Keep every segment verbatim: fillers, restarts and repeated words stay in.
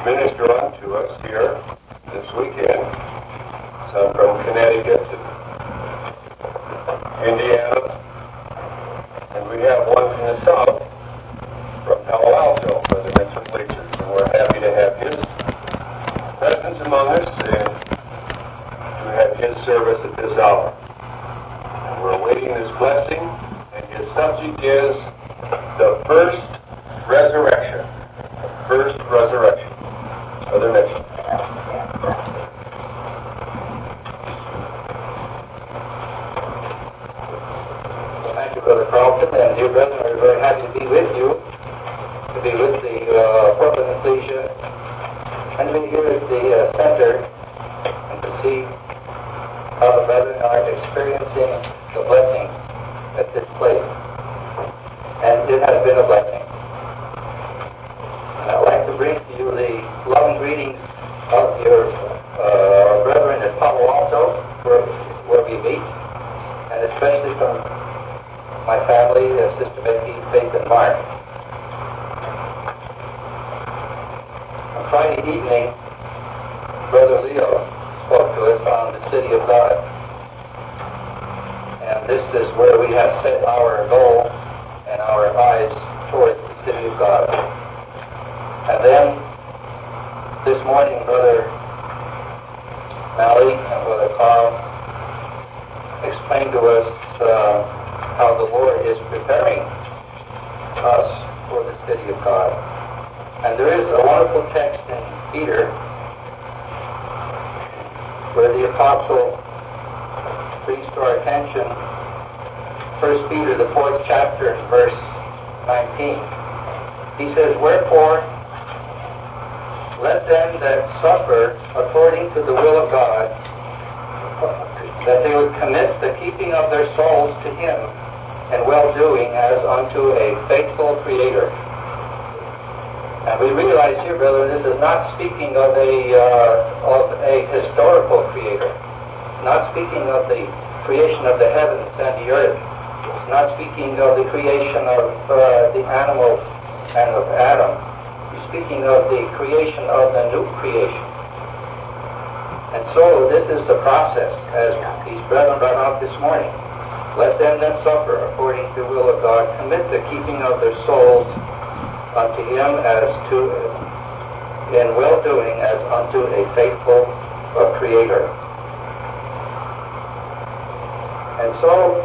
minister unto us here this weekend. Some from Connecticut to Indiana, and we have one from the south, from Palo Alto, Brother Mitchell Bleachers, and we're happy to have his presence among us and to have his service at this hour. And we're awaiting his blessing, and his subject is the first resurrection. The first resurrection. Brother Mitchell. Thank you, Brother Carlton, and dear brethren, we're very happy to be with you, to be with the uh, Portland Ecclesia, and to be here at the uh, center, and to see how the brethren are experiencing the blessings at this place. And it has been a blessing. And I'd like to bring to you the loving greetings of your uh, brethren at Palo Alto, where, where we meet, and especially from my family, uh, Sister Becky, Faith, and Mark. On Friday evening, Brother Leo spoke to us on the City of God. And this is where we have set our goal and our eyes towards the City of God. And then, this morning, Brother Malley and Brother Carl explained to us uh, how the Lord is preparing us for the City of God. And there is a wonderful text in Peter where the apostle brings to our attention First Peter, the fourth chapter, and verse nineteen. He says, "Wherefore, let them that suffer according to the will of God, that they would commit the keeping of their souls to Him in well-doing as unto a faithful Creator." And we realize here, brother, this is not speaking of a uh, of a historical Creator. It's not speaking of the creation of the heavens and the earth. It's not speaking of the creation of uh, the animals and of Adam. He's speaking of the creation of the new creation. And so this is the process, as these brethren brought out this morning. Let them that suffer according to the will of God commit the keeping of their souls unto Him as to, in well-doing as unto a faithful uh, Creator. And so,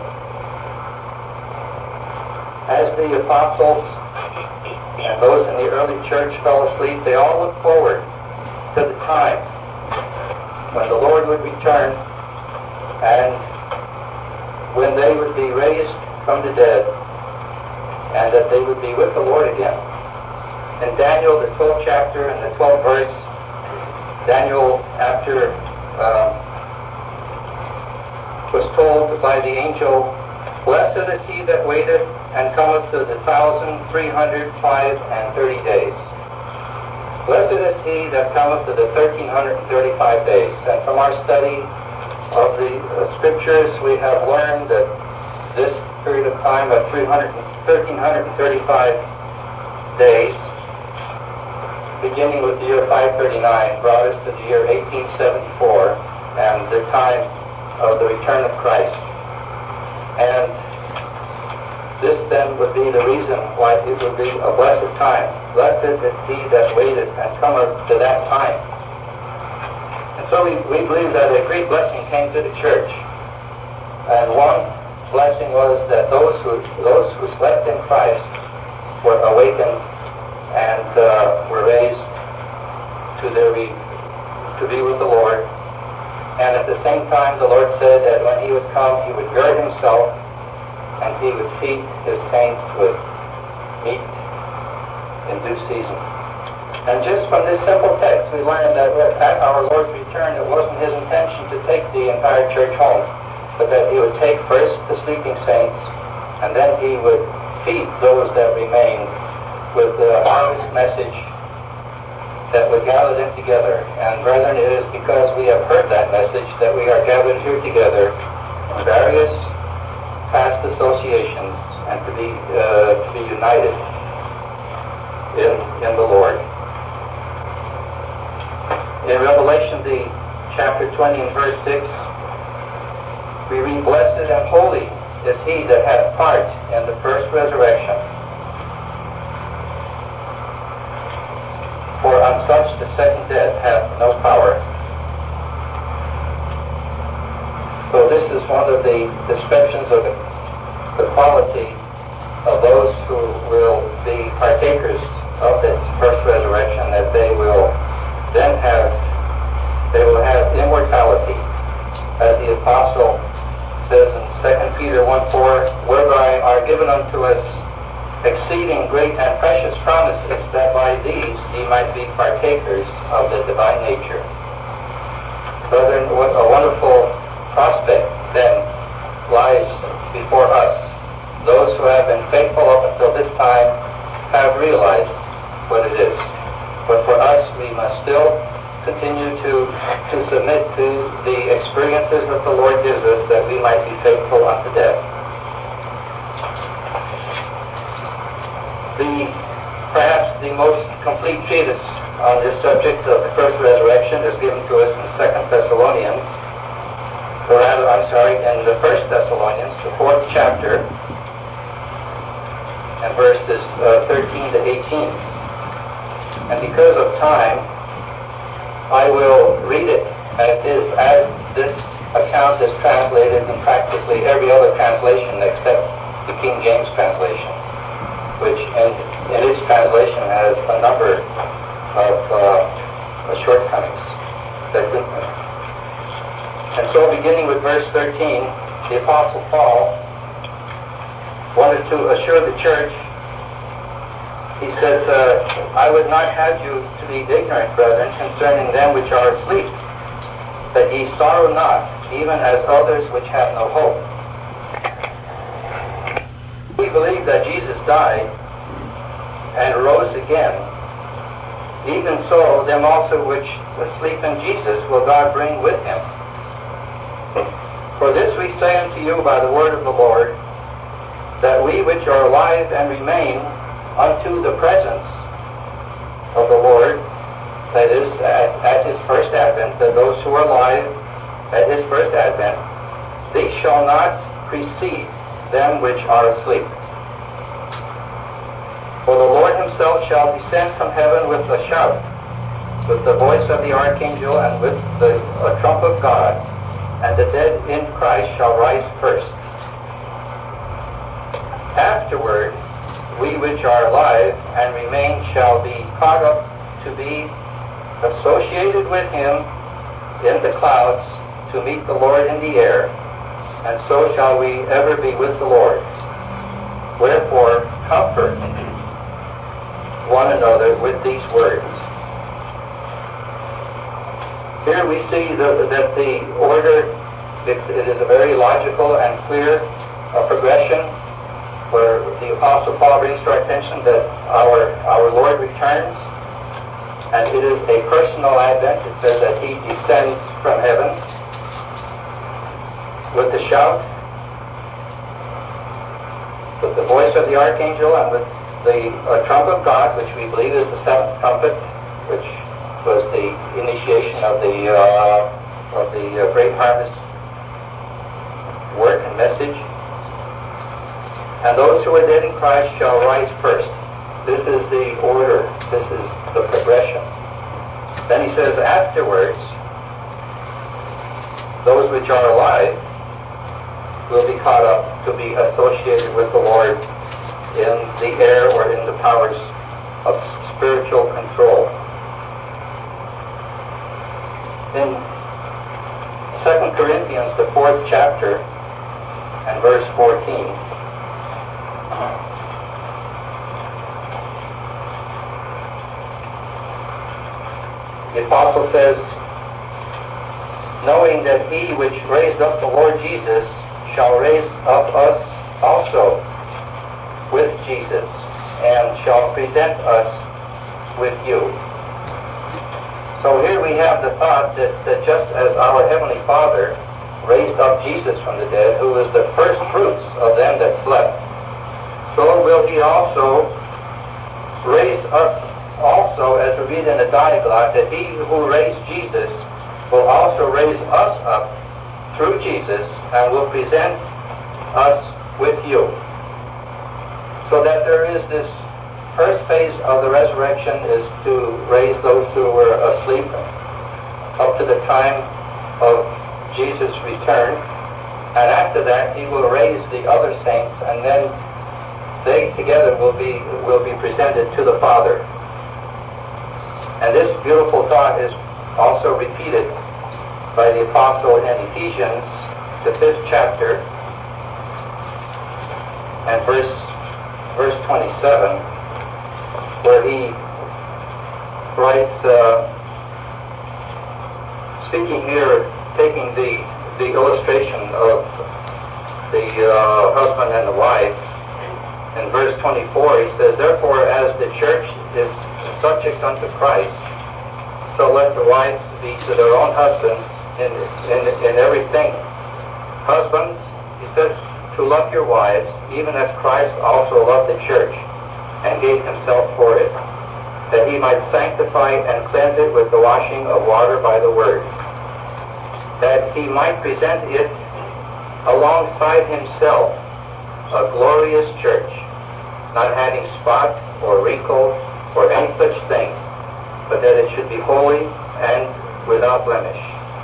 as the apostles and those in the early church fell asleep, they all looked forward to the time when the Lord would return and when they would be raised from the dead and that they would be with the Lord again. In Daniel, the twelfth chapter and the twelfth verse, Daniel, after uh, was told by the angel, "Blessed is he that waiteth and cometh to the thousand three hundred five and thirty days. Blessed is he that cometh to the thirteen hundred and thirty-five days." And from our study of the uh, Scriptures, we have learned that this period of time of thirteen thirty-five days, beginning with the year five thirty-nine, brought us to the year eighteen seventy-four and the time of the return of Christ. And this then would be the reason why it would be a blessed time. Blessed is he that waited and cometh to that time. And so we, we believe that a great blessing came to the church. And one blessing was that those who those who slept in Christ were awakened and uh, were raised to their re, to be with the Lord. And at the same time, the Lord said that when He would come, He would gird Himself and He would feed His saints with meat in due season. And just from this simple text, we learn that at our Lord's return, it wasn't His intention to take the entire church home, but that He would take first the sleeping saints, and then He would feed those that remained with the harvest message that would gather them together. And brethren, it is because we have heard that message that we are gathered here together in various past associations and to be uh, to be united in in the Lord. In Revelation, the chapter twenty and verse six, we read, "Blessed and holy is he that hath part in the first resurrection. For on such the second death hath no power." So this is one of the descriptions of the, the quality of those who will be partakers of this first resurrection, that they will then have, they will have immortality. As the apostle says in Second Peter one four, "Whereby are given unto us exceeding great and precious promises, that by these ye might be partakers of the divine nature." Brethren, what a wonderful prospect then lies before us. Those who have been faithful up until this time have realized what it is. But for us, we must still continue to, to submit to the experiences that the Lord gives us, that we might be faithful unto death. The perhaps the most complete treatise on this subject of the first resurrection is given to us in Second Thessalonians, or rather, I'm sorry, in the First Thessalonians, the fourth chapter, and verses uh, thirteen to eighteen. And because of time, I will read it as, is, as this account is translated in practically every other translation except the King James translation, which in, in its translation has a number of uh, shortcomings. That could, and so beginning with verse thirteen, the Apostle Paul wanted to assure the church. He said, uh, "I would not have you to be ignorant, brethren, concerning them which are asleep, that ye sorrow not, even as others which have no hope." We believe that Jesus died and rose again. Even so, them also which sleep in Jesus will God bring with him. For this we say unto you by the word of the Lord, that we which are alive and remain unto the presence of the Lord, that is, at, at his first advent, that those who are alive at his first advent, these shall not precede them which are asleep. For the Lord himself shall descend from heaven with a shout, with the voice of the archangel, and with the uh, trump of God, and the dead in Christ shall rise first. Afterward, we which are alive and remain shall be caught up to be associated with him in the clouds to meet the Lord in the air, and so shall we ever be with the Lord. Wherefore, comfort one another with these words. Here we see the, that the order, it's, it is a very logical and clear uh, progression, where the Apostle Paul brings to our attention that our, our Lord returns, and it is a personal advent. It says that he descends from heaven with the shout, with the voice of the archangel, and with the uh, trump of God, which we believe is the seventh trumpet, which was the initiation of the uh, of the uh, great harvest work and message. And those who are dead in Christ shall rise first. This is the order. This is the progression. Then he says, afterwards, those which are alive will be caught up to be associated with the Lord in the air or in the powers of spiritual control. In Second Corinthians, the fourth chapter, and verse fourteen, the apostle says, knowing that he which raised up the Lord Jesus shall raise up us also with Jesus, and shall present us with you. So here we have the thought that, that just as our Heavenly Father raised up Jesus from the dead, who is the first fruits of them that slept, so will he also raise us also also, as we read in the Dialogue, that he who raised Jesus will also raise us up through Jesus and will present us with you. So that there is this first phase of the resurrection is to raise those who were asleep up to the time of Jesus' return. And after that, he will raise the other saints, and then they together will be will be presented to the Father. And this beautiful thought is also repeated by the apostle in Ephesians, the fifth chapter, and verse verse twenty-seven, where he writes, uh, speaking here, taking the the illustration of the uh, husband and the wife. In verse twenty-four, he says, "Therefore, as the church is subject unto Christ, so let the wives be to their own husbands in, in, in everything. Husbands," he says, "to love your wives, even as Christ also loved the church, and gave himself for it, that he might sanctify and cleanse it with the washing of water by the word, that he might present it alongside himself, a glorious church, not having spot or wrinkle or any such thing, but that it should be holy and without blemish."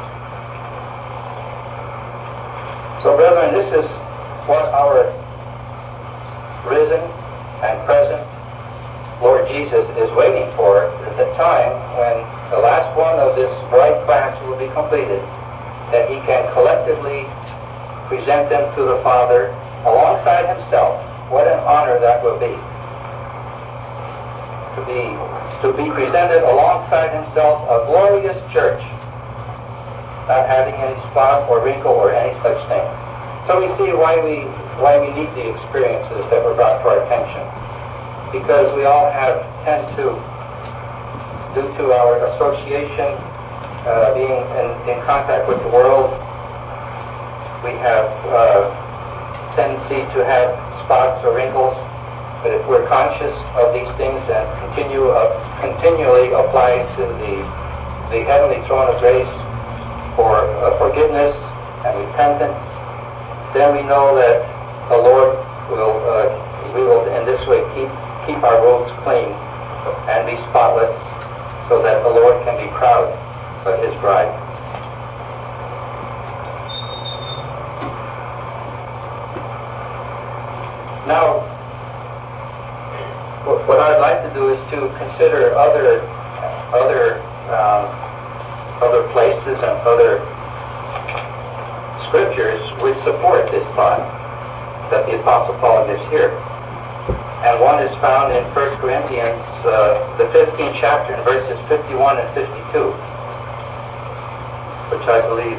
So, brethren, this is what our risen and present Lord Jesus is waiting for, at the time when the last one of this bride class will be completed, that he can collectively present them to the Father alongside himself. What an honor that will be. To be to be presented alongside himself, a glorious church, not having any spot or wrinkle or any such thing. So we see why we why we need the experiences that were brought to our attention. Because we all have tend to, due to our association, uh, being in, in contact with the world, we have uh, tendency to have spots or wrinkles, but if we're conscious of these things and continue uh, continually apply to the the heavenly throne of grace for uh, forgiveness and repentance, then we know that the Lord will uh, we will in this way keep keep our robes clean and be spotless, so that the Lord can be proud of his bride. Now, what I'd like to do is to consider other other um, other places and other scriptures which support this thought that the Apostle Paul gives here. And one is found in First Corinthians, uh, the fifteenth chapter, in verses fifty-one and fifty-two, which I believe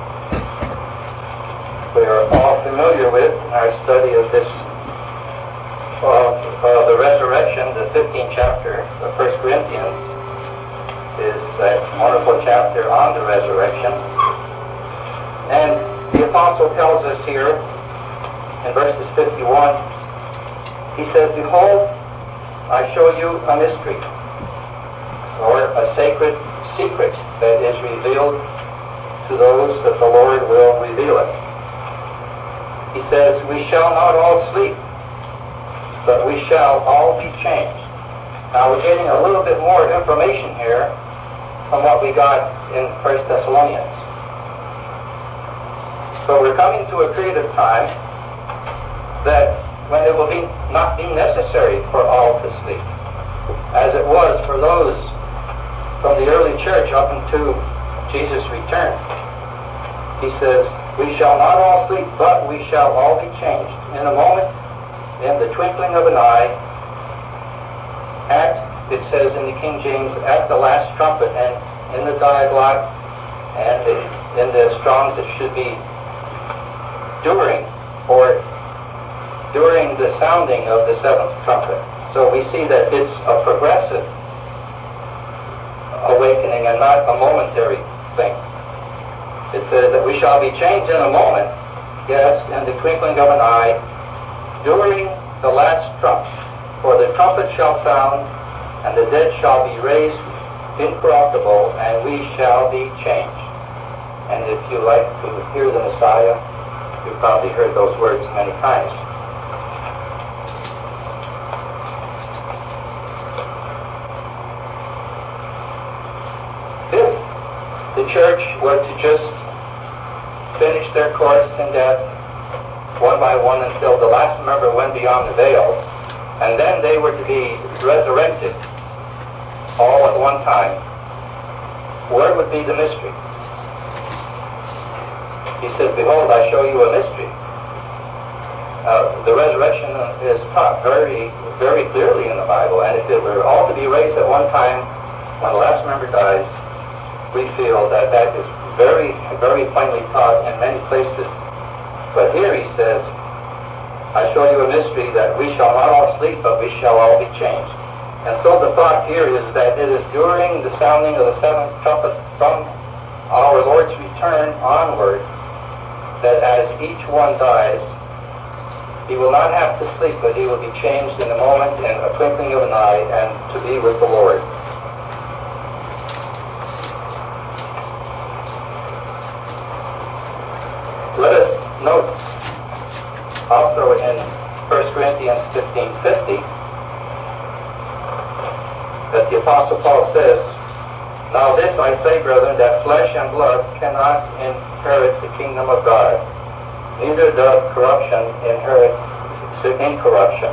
we are all familiar with in our study of this Of uh, the resurrection. The fifteenth chapter of First Corinthians is that wonderful chapter on the resurrection. And the apostle tells us here in verses fifty-one, he says, "Behold, I show you a mystery," or a sacred secret that is revealed to those that the Lord will reveal it. He says, "We shall not all sleep, but we shall all be changed." Now we're getting a little bit more information here from what we got in First Thessalonians. So we're coming to a period of time that when it will be not be necessary for all to sleep, as it was for those from the early church up until Jesus' return. He says, "We shall not all sleep, but we shall all be changed in a moment, in the twinkling of an eye, at," it says in the King James, "at the last trumpet," and in the Dialogue and in the Strong's it should be during, or during the sounding of the seventh trumpet. So we see that it's a progressive awakening and not a momentary thing. It says that we shall be changed in a moment, yes, in the twinkling of an eye, during the last trump. For the trumpet shall sound, and the dead shall be raised incorruptible, and we shall be changed. And if you like to hear the Messiah, you've probably heard those words many times. If the church were to just finish their course in death one by one until the last member went beyond the veil, and then they were to be resurrected all at one time, where would be the mystery? He says, behold, I show you a mystery. Uh, the resurrection is taught very, very clearly in the Bible, and if it were all to be raised at one time when the last member dies, we feel that that is very, very plainly taught in many places. But here he says, I show you a mystery, that we shall not all sleep, but we shall all be changed. And so the thought here is that it is during the sounding of the seventh trumpet from our Lord's return onward, that as each one dies, he will not have to sleep, but he will be changed in a moment, in a twinkling of an eye, and to be with the Lord. Let us note also in First Corinthians fifteen fifty that the Apostle Paul says, now this I say, brethren, that flesh and blood cannot inherit the kingdom of God, neither doth corruption inherit incorruption.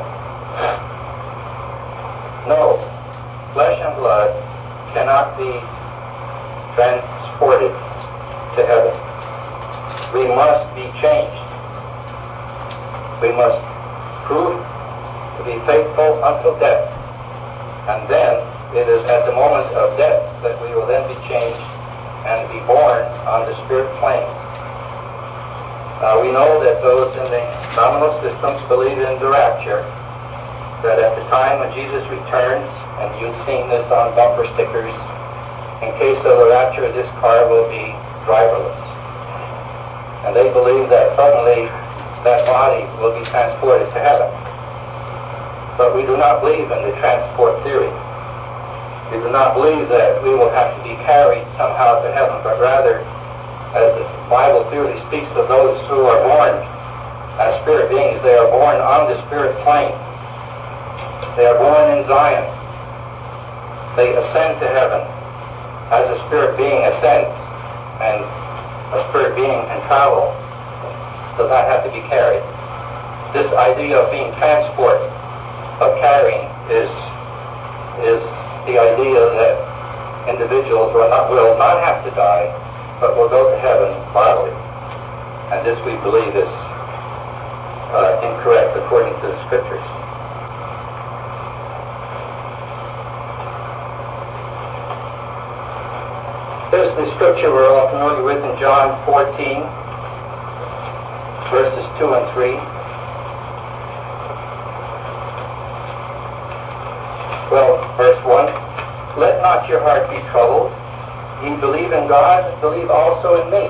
No, flesh and blood cannot be transported to heaven. We must be changed. We must prove to be faithful until death. And then it is at the moment of death that we will then be changed and be born on the spirit plane. Uh, we know that those in the nominal systems believe in the rapture, that at the time when Jesus returns, and you've seen this on bumper stickers, in case of the rapture, this car will be driverless. And they believe that suddenly that body will be transported to heaven. But we do not believe in the transport theory. We do not believe that we will have to be carried somehow to heaven, but rather, as the Bible clearly speaks of those who are born as spirit beings, they are born on the spirit plane. They are born in Zion. They ascend to heaven as a spirit being ascends, and a spirit being can travel, does not have to be carried. This idea of being transport, of carrying, is is the idea that individuals will not, will not have to die, but will go to heaven bodily. And this we believe is uh, incorrect according to the Scriptures. There's the scripture we're all familiar with in John fourteen, verses two and three. Well, verse one, let not your heart be troubled. Ye believe in God, believe also in me.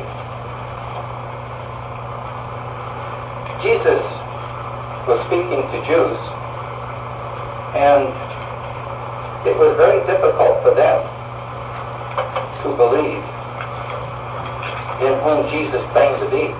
Jesus was speaking to Jews, and it was very difficult for them to believe in whom Jesus claimed to be.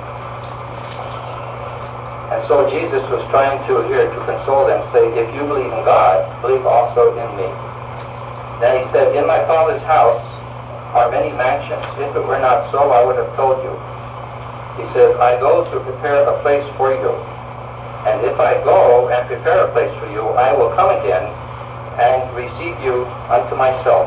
And so Jesus was trying to here to console them, say, if you believe in God, believe also in me. Then he said, in my Father's house are many mansions. If it were not so, I would have told you. He says, I go to prepare a place for you. And if I go and prepare a place for you, I will come again and receive you unto myself,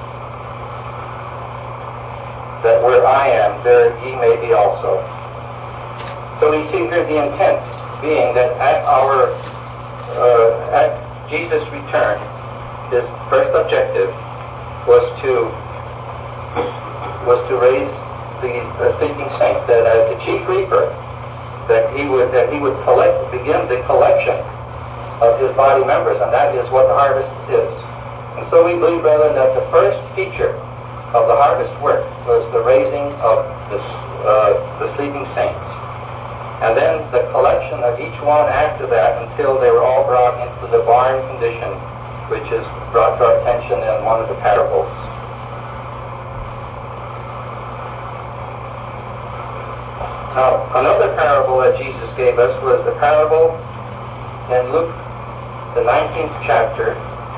that where I am, there ye may be also. So we see here the intent being that at our, uh, at Jesus' return, his first objective was to was to raise the uh, sleeping saints. That as the chief reaper, that he would that he would collect begin the collection of his body members, and that is what the harvest is. And so we believe, brethren, that the first feature of the harvest work was the raising of the, uh, the sleeping saints. And then the collection of each one after that until they were all brought into the barn condition which is brought to our attention in one of the parables. Now, another parable that Jesus gave us was the parable in Luke, the nineteenth chapter,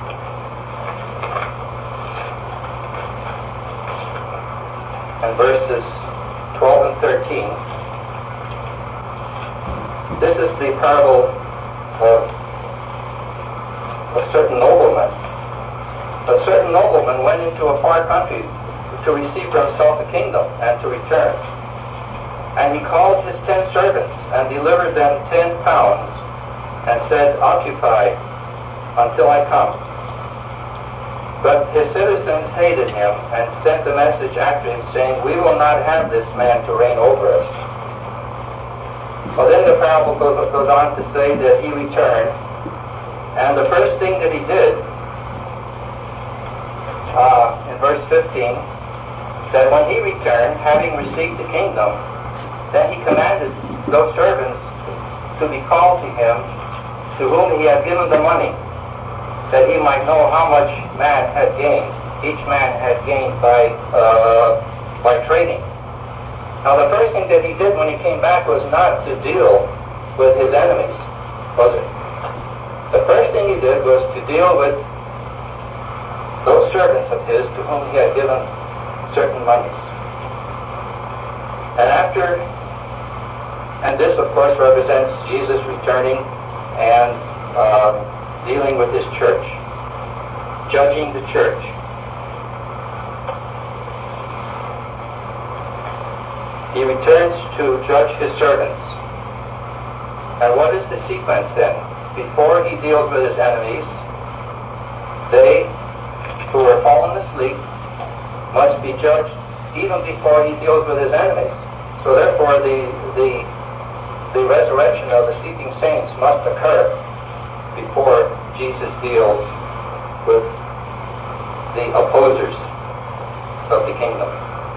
and verses twelve and thirteen. This is the parable of a certain nobleman. A certain nobleman went into a far country to receive for himself a kingdom and to return. And he called his ten servants and delivered them ten pounds and said, "Occupy until I come." But his citizens hated him and sent a message after him saying, "We will not have this man to reign over us." Well, then the parable goes, goes on to say that he returned, and the first thing that he did, uh, in verse fifteen, that when he returned, having received the kingdom, then he commanded those servants to be called to him, to whom he had given the money, that he might know how much man had gained. Each man had gained by uh, by trading. Now, the first thing that he did when he came back was not to deal with his enemies, was it? The first thing he did was to deal with those servants of his to whom he had given certain monies. And after, and this, of course, represents Jesus returning and uh, dealing with his church, judging the church. He returns to judge his servants. And what is the sequence then? Before he deals with his enemies, they who are fallen asleep must be judged even before he deals with his enemies. So therefore the, the, the resurrection of the sleeping saints must occur before Jesus deals with the opposers of the kingdom.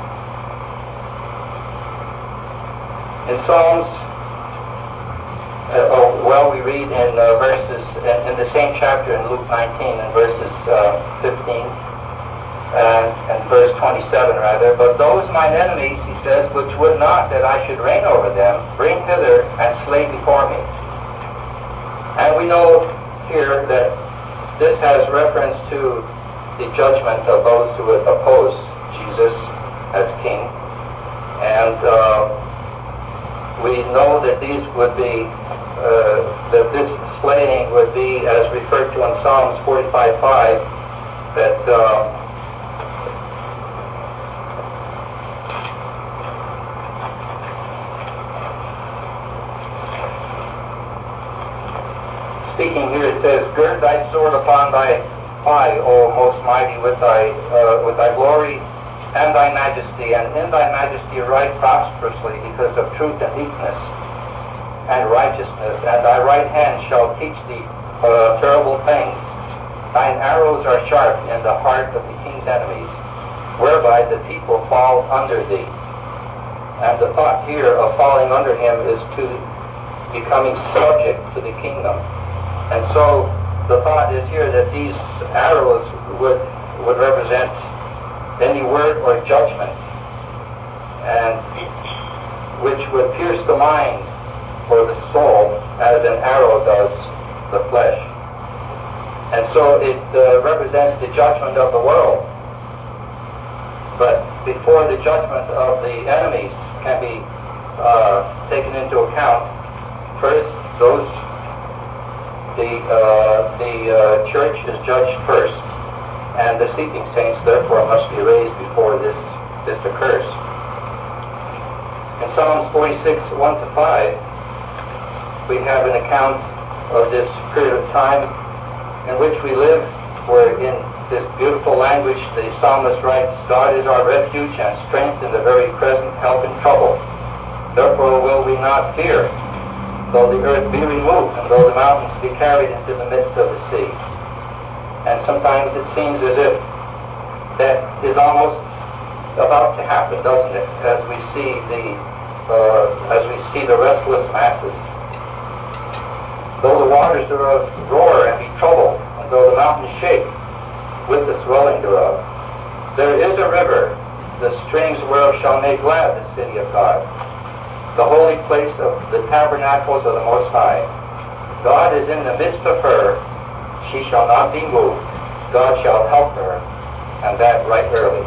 In Psalms, uh, oh, well, we read in uh, verses, in, in the same chapter in Luke nineteen, in verses uh, fifteen and, and verse twenty-seven, rather, "But those mine enemies," he says, "which would not that I should reign over them, bring hither and slay before me." And we know here that this has reference to the judgment of those who would oppose Jesus as king. And uh, we know that these would be, uh, that this slaying would be, as referred to in Psalms forty-five five, that uh, speaking here, it says, "Gird thy sword upon thy thigh, O most mighty, with thy uh, with thy glory and thy majesty, and in thy majesty ride prosperously, because of truth and meekness and righteousness, and thy right hand shall teach thee uh, terrible things. Thine arrows are sharp in the heart of the king's enemies, whereby the people fall under thee." And the thought here of falling under him is to becoming subject to the kingdom. And so the thought is here that these arrows would would represent any word or judgment, and which would pierce the mind or the soul as an arrow does the flesh. And so it uh, represents the judgment of the world. But before the judgment of the enemies can be uh, taken into account, first those the uh, the uh, church is judged first. And the sleeping saints, therefore, must be raised before this, this occurs. In Psalms forty-six, one to five, we have an account of this period of time in which we live, where in this beautiful language the psalmist writes, "God is our refuge and strength in the very present help in trouble. Therefore will we not fear, though the earth be removed, and though the mountains be carried into the midst of the sea." And sometimes it seems as if that is almost about to happen, doesn't it? As we see the uh, as we see the restless masses. Though the waters thereof roar and be troubled, and though the mountains shake with the swelling thereof. There is a river, the streams whereof shall make glad the city of God, the holy place of the tabernacles of the Most High. God is in the midst of her, she shall not be moved. God shall help her, and that right early.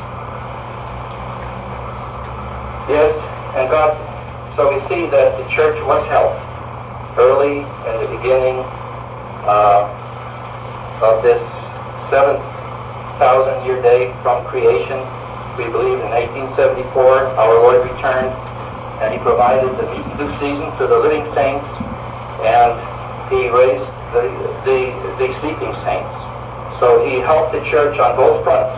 Yes, and God, so we see that the church was helped early in the beginning uh, of this seventh thousand year day from creation. We believe in eighteen seventy-four our Lord returned, and He provided the meat and blue season to the living saints, and He raised the, the, the sleeping saints. So He helped the church on both fronts.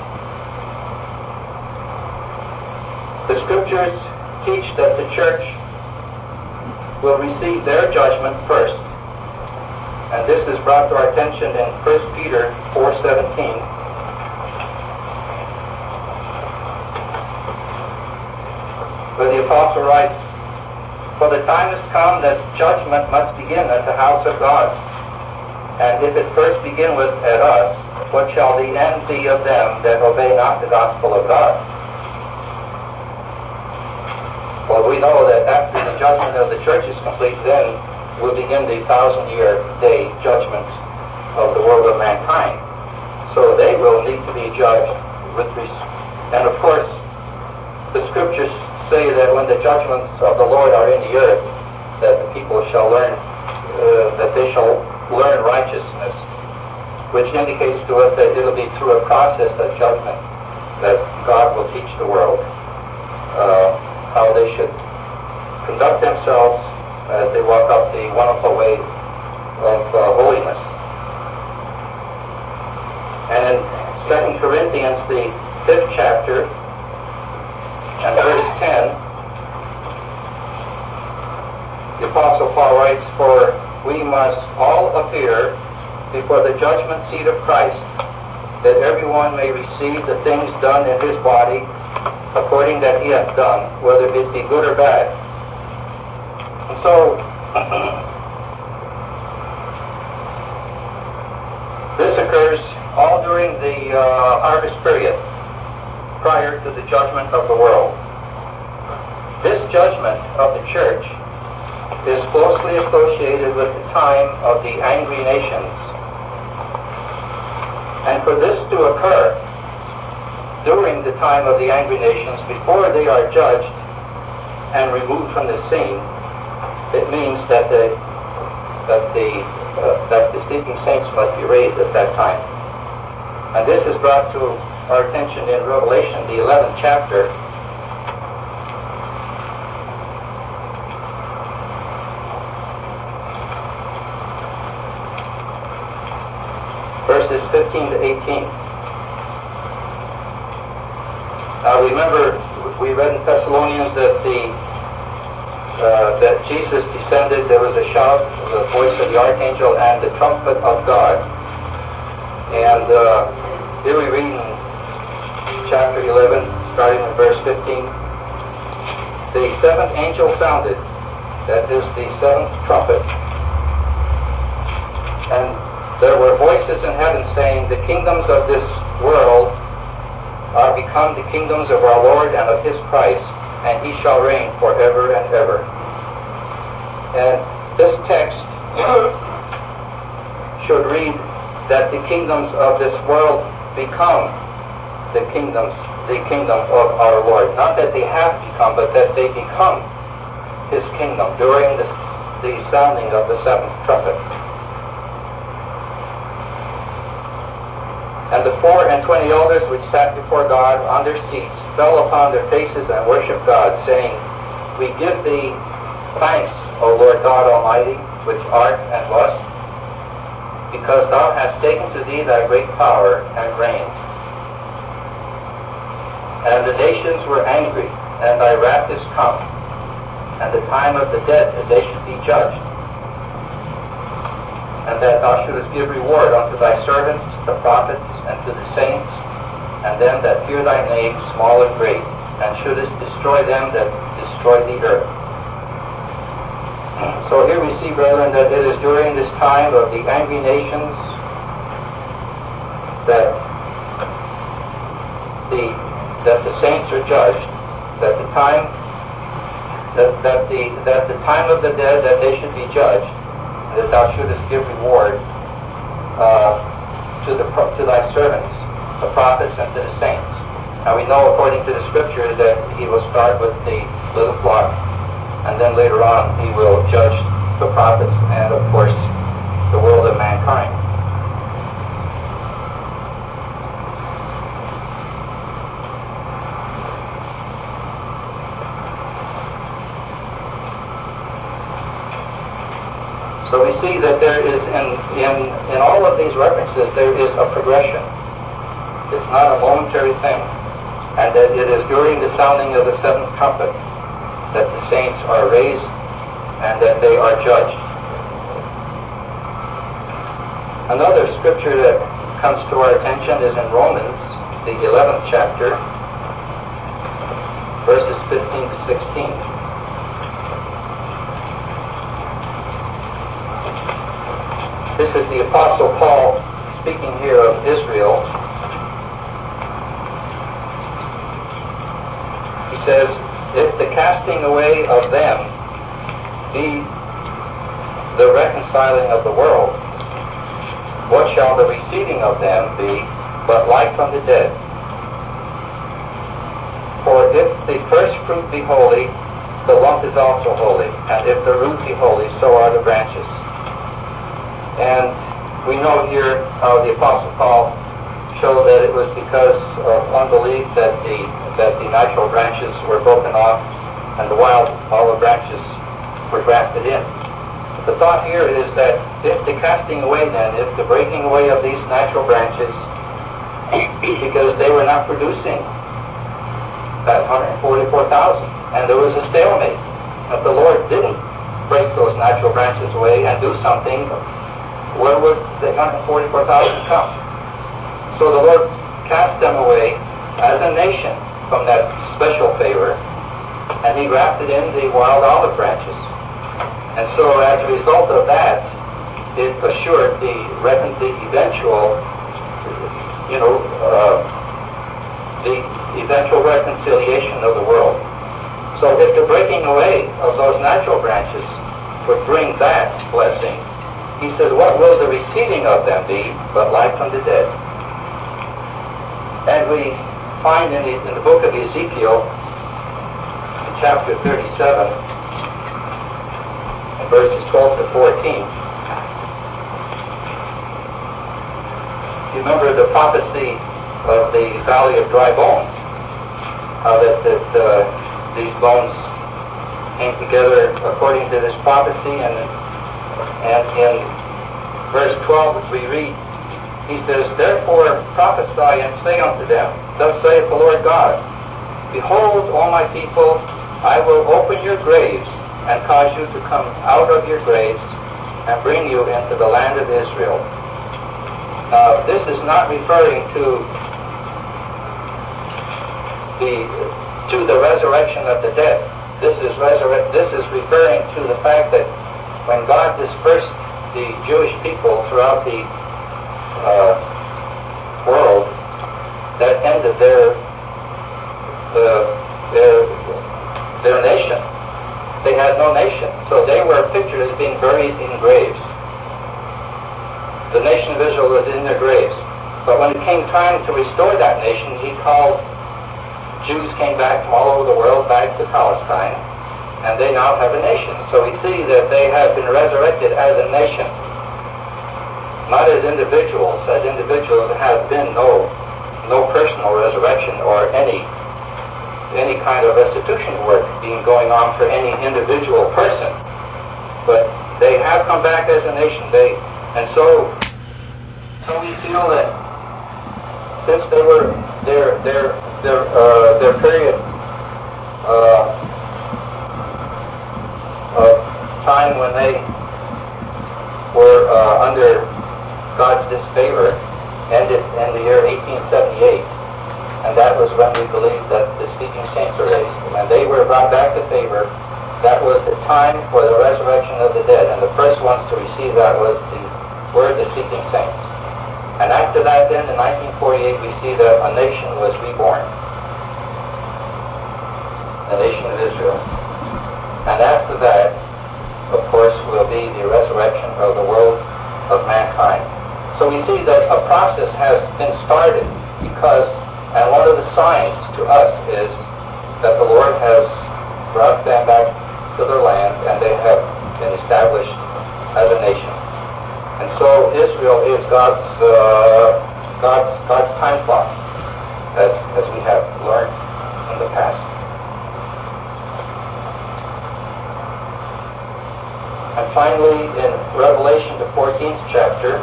The scriptures teach that the church will receive their judgment first. And this is brought to our attention in First Peter four seventeen. Where the apostle writes, "For the time has come that judgment must begin at the house of God. And if it first begin with at us, what shall the end be of them that obey not the gospel of God?" Well, we know that after the judgment of the church is complete, then will begin the thousand-year day judgment of the world of mankind. So they will need to be judged with res- and of course, the scriptures say that when the judgments of the Lord are in the earth, that the people shall learn, uh, that they shall learn righteousness, which indicates to us that it'll be through a process of judgment that God will teach the world uh, how they should conduct themselves as they walk up the wonderful way of uh, holiness. And in Second Corinthians, the fifth chapter, and verse ten, the Apostle Paul writes, "For we must all appear before the judgment seat of Christ, that everyone may receive the things done in his body according that he hath done, whether it be good or bad." And so, this occurs all during the uh, harvest period, prior to the judgment of the world. This judgment of the church is closely associated with the time of the angry nations. And for this to occur during the time of the angry nations, before they are judged and removed from the scene, it means that the that the uh, that the sleeping saints must be raised at that time. And this is brought to our attention in Revelation, the eleventh chapter. Verses fifteen to eighteen. Now remember, we read in Thessalonians that the uh, that Jesus descended. There was a shout, the voice of the archangel, and the trumpet of God. And uh, here we read in chapter eleven, starting in verse fifteen. The seventh angel sounded, that is the seventh trumpet, and there were voices in heaven saying, "The kingdoms of this world are become the kingdoms of our Lord and of His Christ, and He shall reign forever and ever." And this text should read that the kingdoms of this world become the kingdoms, the kingdom of our Lord. Not that they have become, but that they become His kingdom during the, the sounding of the seventh trumpet. And the four and twenty elders which sat before God on their seats fell upon their faces and worshipped God, saying, "We give thee thanks, O Lord God Almighty, which art and wast, because thou hast taken to thee thy great power and reigned. And the nations were angry, and thy wrath is come, and the time of the dead that they should be judged, and that thou shouldest give reward unto thy servants, the prophets, and to the saints, and them that fear thy name, small and great, and shouldest destroy them that destroy the earth." So here we see, brethren, that it is during this time of the angry nations that the that the saints are judged, that the time that, that the that the time of the dead that they should be judged, and that thou shouldest give reward uh, to the to thy servants, the prophets, and to the saints. Now we know according to the scriptures that he will start with the little flock, and then later on he will judge the prophets and of course the world of mankind. So we see that there is, in, in, in all of these references, there is a progression. It's not a momentary thing. And that it is during the sounding of the seventh trumpet that the saints are raised and that they are judged. Another scripture that comes to our attention is in Romans, the eleventh chapter, verses fifteen to sixteen. This is the Apostle Paul speaking here of Israel. He says, if the casting away of them be the reconciling of the world, what shall the receiving of them be but life from the dead? For if the first fruit be holy, the lump is also holy, and if the root be holy, so are the branches. And we know here how the Apostle Paul showed that it was because of unbelief that the that the natural branches were broken off and the wild olive branches were grafted in. But the thought here is that if the casting away then, if the breaking away of these natural branches, because they were not producing that one hundred forty-four thousand, and there was a stalemate. If the Lord didn't break those natural branches away and do something, where would the one hundred forty-four thousand come? So the Lord cast them away as a nation from that special favor, and he grafted in the wild olive branches. And so as a result of that, it assured the, recon- the eventual, you know, uh, the eventual reconciliation of the world. So if the breaking away of those natural branches would bring that blessing, he said, what will the receiving of them be but life from the dead? And we find in the, in the book of Ezekiel, in chapter thirty-seven, in verses twelve to fourteen, you remember the prophecy of the valley of dry bones, how that, that uh, these bones came together according to this prophecy, and And in verse twelve we read, he says, therefore prophesy and say unto them, thus saith the Lord God, behold, O my people, I will open your graves and cause you to come out of your graves and bring you into the land of Israel. Now, this is not referring to the to the resurrection of the dead. This is resurre- This is referring to the fact that when God dispersed the Jewish people throughout the uh, world, that ended their, uh, their their nation. They had no nation, so they were pictured as being buried in graves. The nation of Israel was in their graves. But when it came time to restore that nation, he called, Jews came back from all over the world back to Palestine, and they now have a nation. So we see that they have been resurrected as a nation, not as individuals. As individuals, there has been no no personal resurrection or any any kind of restitution work being going on for any individual person. But they have come back as a nation. They and so so we feel that since they were their their their uh, their period uh, of time when they were uh, under God's disfavor ended in the year eighteen seventy-eight, and that was when we believed that the sleeping saints were raised. When they were brought back to favor, that was the time for the resurrection of the dead, and the first ones to receive that was the were the sleeping saints. And after that, then, in nineteen forty-eight, we see that a nation was reborn. The nation of Israel. And after that, of course, will be the resurrection of the world of mankind. So we see that a process has been started because, and one of the signs to us is that the Lord has brought them back to their land and they have been established as a nation. And so Israel is God's uh, God's God's time clock, as as we have learned in the past. And finally, in Revelation, the fourteenth chapter,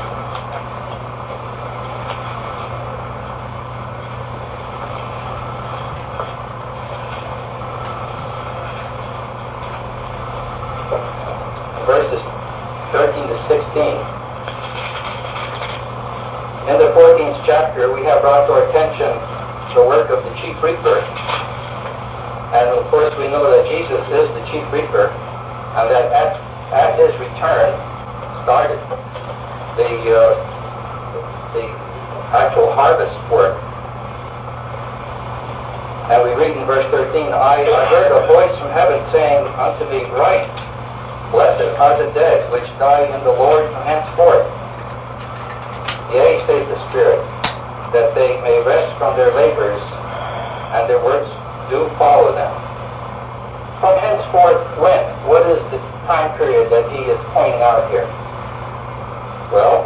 verses thirteen to sixteen. In the fourteenth chapter, we have brought to our attention the work of the chief reaper. And of course, we know that Jesus is the chief reaper, and that at, at his return started the, uh, the actual harvest work. And we read in verse thirteen, I, I heard a voice from heaven saying unto me, Write, Blessed are the dead which die in the Lord from henceforth. Yea, saith the Spirit, that they may rest from their labors, and their works do follow them. From henceforth, when? What is the time period that he is pointing out here? Well,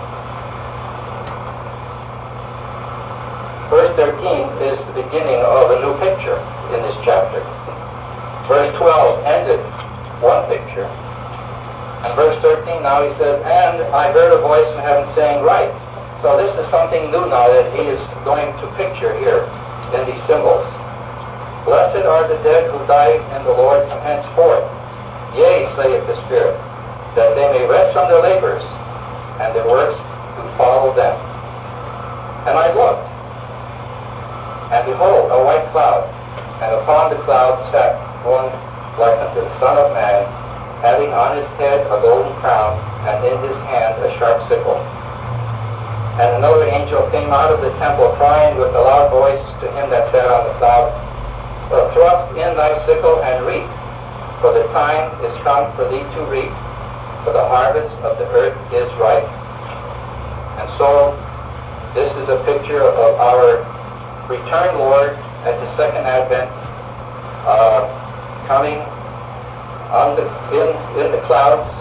verse thirteen is the beginning of a new picture in this chapter. Verse twelve ended one picture. And verse thirteen, now he says, And I heard a voice from heaven saying, Write. So this is something new now that he is going to picture here in these symbols. Blessed are the dead who die in the Lord from henceforth. Yea, saith the Spirit, that they may rest from their labors, and their works do follow them. And I looked, and behold, a white cloud, and upon the cloud sat one like unto the Son of Man, having on his head a golden crown, and in his hand a sharp sickle. And another angel came out of the temple, crying with a loud voice to him that sat on the cloud, Thrust in thy sickle and reap, for the time is come for thee to reap, for the harvest of the earth is ripe. And so, this is a picture of our returned Lord at the second advent, uh, coming on the, in, in the clouds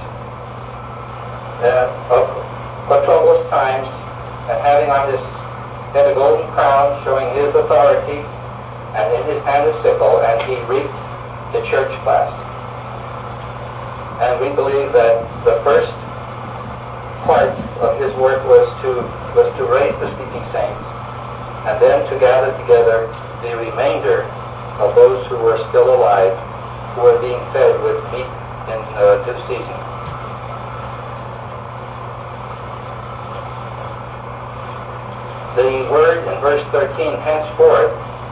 uh, of, of troublous times, and having on his head a golden crown showing his authority, and in his hand a sickle, and he reaped the church class. And we believe that the first part of his work was to was to raise the sleeping saints, and then to gather together the remainder of those who were still alive, who were being fed with meat in uh, due season. The word in verse thirteen, henceforth,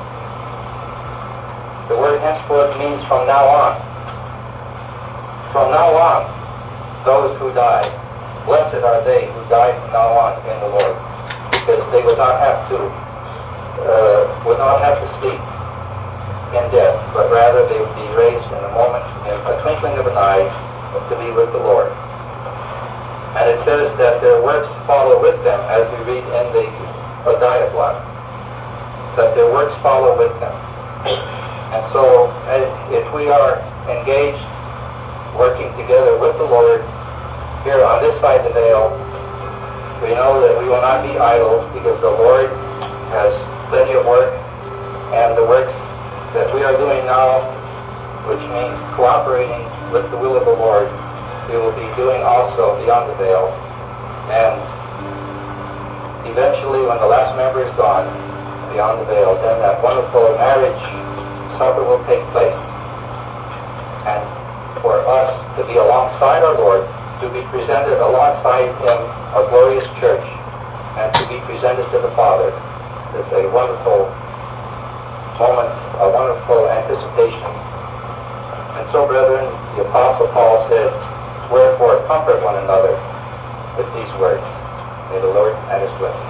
the word henceforth means from now on. From now on, those who die, blessed are they who die from now on in the Lord, because they would not have to, uh, would not have to sleep in death, but rather they would be raised in a moment, in a twinkling of an eye, to be with the Lord. And it says that their works follow with them, as we read in the uh, dialogue, that their works follow with them. And so, if we are engaged, working together with the Lord here on this side of the veil, we know that we will not be idle, because the Lord has plenty of work, and the works that we are doing now, which means cooperating with the will of the Lord, we will be doing also beyond the veil. And eventually, when the last member is gone, beyond the veil, then that wonderful marriage supper will take place. And for us to be alongside our Lord, to be presented alongside Him, a glorious church, and to be presented to the Father, is a wonderful moment, a wonderful anticipation. And so, brethren, the Apostle Paul said, Wherefore comfort one another with these words. May the Lord blessing.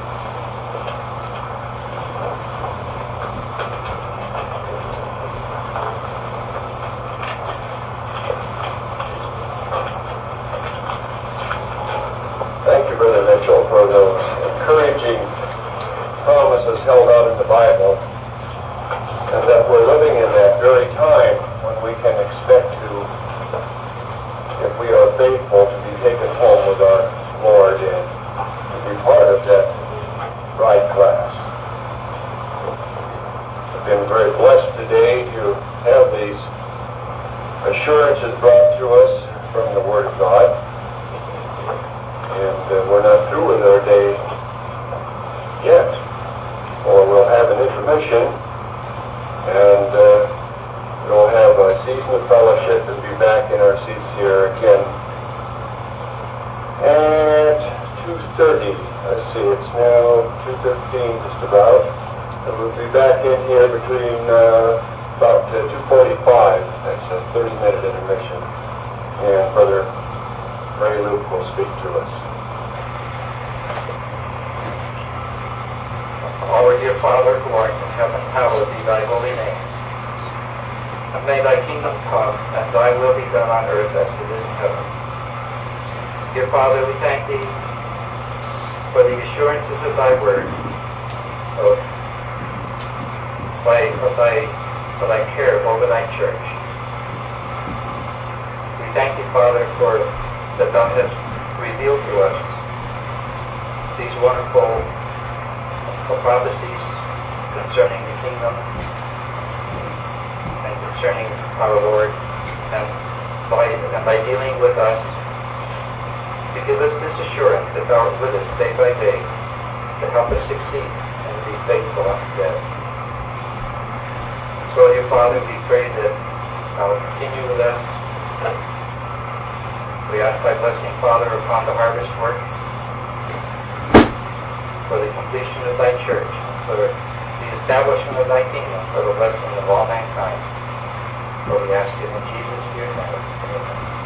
Thank you, Brother Mitchell, for those encouraging promises held out in the Bible, and that we're living in that very time when we can expect to, if we are faithful, to be taken home with our Lord and to be part of that bride class. I've been very blessed today to have these assurances brought to us from the Word of God. And uh, we're not through with our day yet, or we'll have an intermission, and uh, we'll have a season of fellowship and be back in our seats here again at two thirty. Let's see, it's now two fifteen just about. And we'll be back in here between uh, about uh, two forty-five. That's a thirty minute intermission. And Brother Ray Luke will speak to us. Our dear Father, who art in heaven, hallowed be thy holy name. And may thy kingdom come, and thy will be done on earth as it is in heaven. Dear Father, we thank thee for the assurances of thy word, of thy, of thy, for thy care over thy church. We thank thee, Father, for that thou hast revealed to us these wonderful prophecies concerning the kingdom and concerning our Lord, and by, and by dealing with us, to give us this assurance that thou art with us day by day to help us succeed and to be faithful unto death. So, dear Father, we pray that thou will continue with us. We ask thy blessing, Father, upon the harvest work, for the completion of thy church, for the establishment of thy kingdom, for the blessing of all mankind. For we ask it in Jesus' dear name. Amen.